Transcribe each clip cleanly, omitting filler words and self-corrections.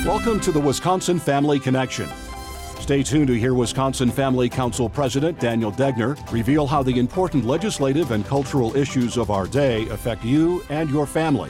Welcome to the Wisconsin Family Connection. Stay tuned to hear Wisconsin Family Council President Daniel Degner reveal how the important legislative and cultural issues of our day affect you and your family.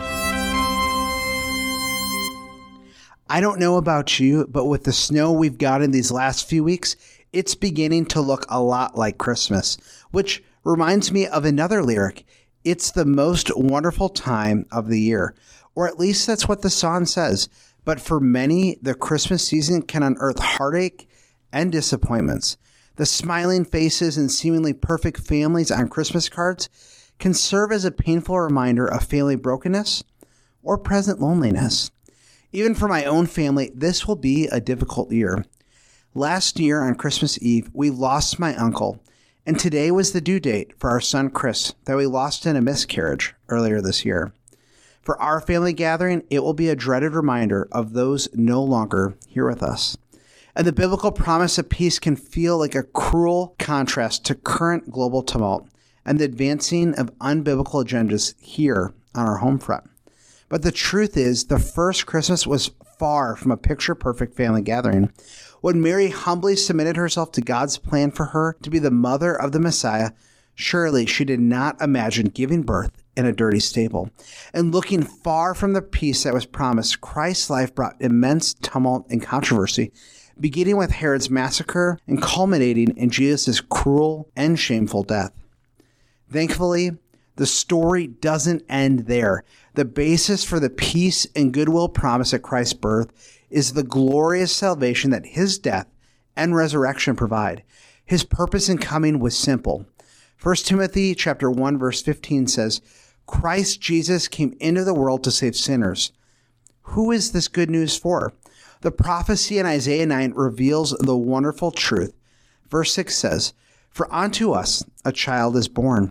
I don't know about you, but with the snow we've gotten these last few weeks, it's beginning to look a lot like Christmas, which reminds me of another lyric. It's the most wonderful time of the year, or at least that's what the song says. But for many, the Christmas season can unearth heartache and disappointments. The smiling faces and seemingly perfect families on Christmas cards can serve as a painful reminder of family brokenness or present loneliness. Even for my own family, this will be a difficult year. Last year on Christmas Eve, we lost my uncle, and today was the due date for our son Chris that we lost in a miscarriage earlier this year. For our family gathering, it will be a dreaded reminder of those no longer here with us. And the biblical promise of peace can feel like a cruel contrast to current global tumult and the advancing of unbiblical agendas here on our home front. But the truth is, the first Christmas was far from a picture-perfect family gathering. When Mary humbly submitted herself to God's plan for her to be the mother of the Messiah, surely she did not imagine giving birth in a dirty stable. And looking far from the peace that was promised, Christ's life brought immense tumult and controversy, beginning with Herod's massacre and culminating in Jesus' cruel and shameful death. Thankfully, the story doesn't end there. The basis for the peace and goodwill promised at Christ's birth is the glorious salvation that his death and resurrection provide. His purpose in coming was simple. 1 Timothy chapter 1, verse 15 says, Christ Jesus came into the world to save sinners. Who is this good news for? The prophecy in Isaiah 9 reveals the wonderful truth. Verse 6 says, For unto us a child is born,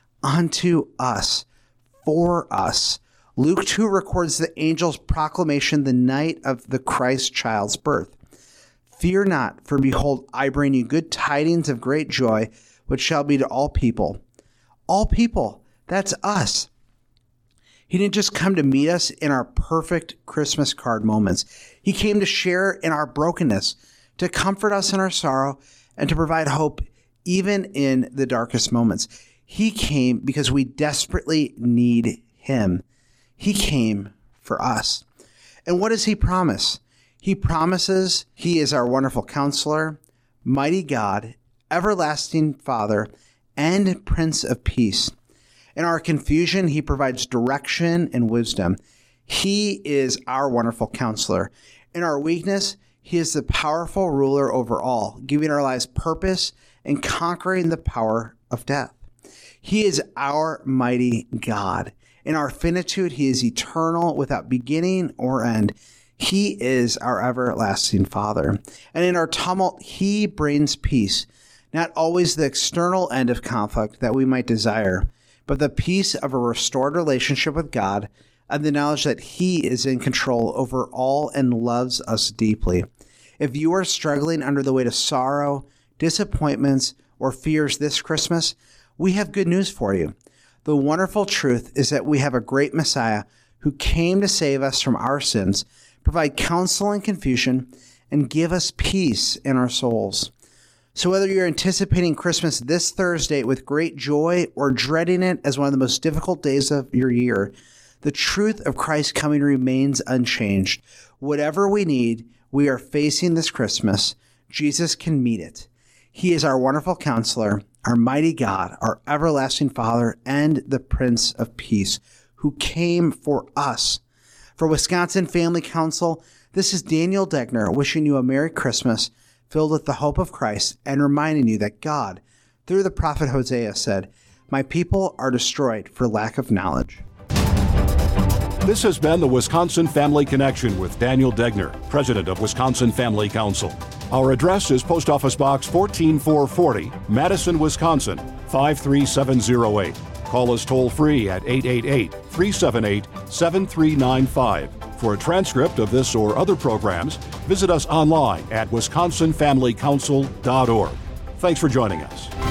unto us, for us. Luke 2 records the angel's proclamation the night of the Christ child's birth. Fear not, for behold, I bring you good tidings of great joy, which shall be to all people. All people, that's us. He didn't just come to meet us in our perfect Christmas card moments. He came to share in our brokenness, to comfort us in our sorrow, and to provide hope even in the darkest moments. He came because we desperately need him. He came for us. And what does he promise? He promises he is our wonderful counselor, mighty God, everlasting Father, and Prince of Peace. In our confusion, he provides direction and wisdom. He is our wonderful counselor. In our weakness, he is the powerful ruler over all, giving our lives purpose and conquering the power of death. He is our mighty God. In our finitude, he is eternal without beginning or end. He is our everlasting Father. And in our tumult, he brings peace. Not always the external end of conflict that we might desire, but the peace of a restored relationship with God and the knowledge that he is in control over all and loves us deeply. If you are struggling under the weight of sorrow, disappointments, or fears this Christmas, we have good news for you. The wonderful truth is that we have a great Messiah who came to save us from our sins, provide counsel in confusion, and give us peace in our souls. So whether you're anticipating Christmas this Thursday with great joy or dreading it as one of the most difficult days of your year, the truth of Christ's coming remains unchanged. Whatever we need, we are facing this Christmas, Jesus can meet it. He is our wonderful counselor, our mighty God, our everlasting Father, and the Prince of Peace, who came for us. For Wisconsin Family Council, this is Daniel Degner wishing you a Merry Christmas, filled with the hope of Christ, and reminding you that God, through the prophet Hosea, said, My people are destroyed for lack of knowledge. This has been the Wisconsin Family Connection with Daniel Degner, President of Wisconsin Family Council. Our address is Post Office Box 14440, Madison, Wisconsin, 53708. Call us toll-free at 888-378-7395. For a transcript of this or other programs, visit us online at wisconsinfamilycouncil.org. Thanks for joining us.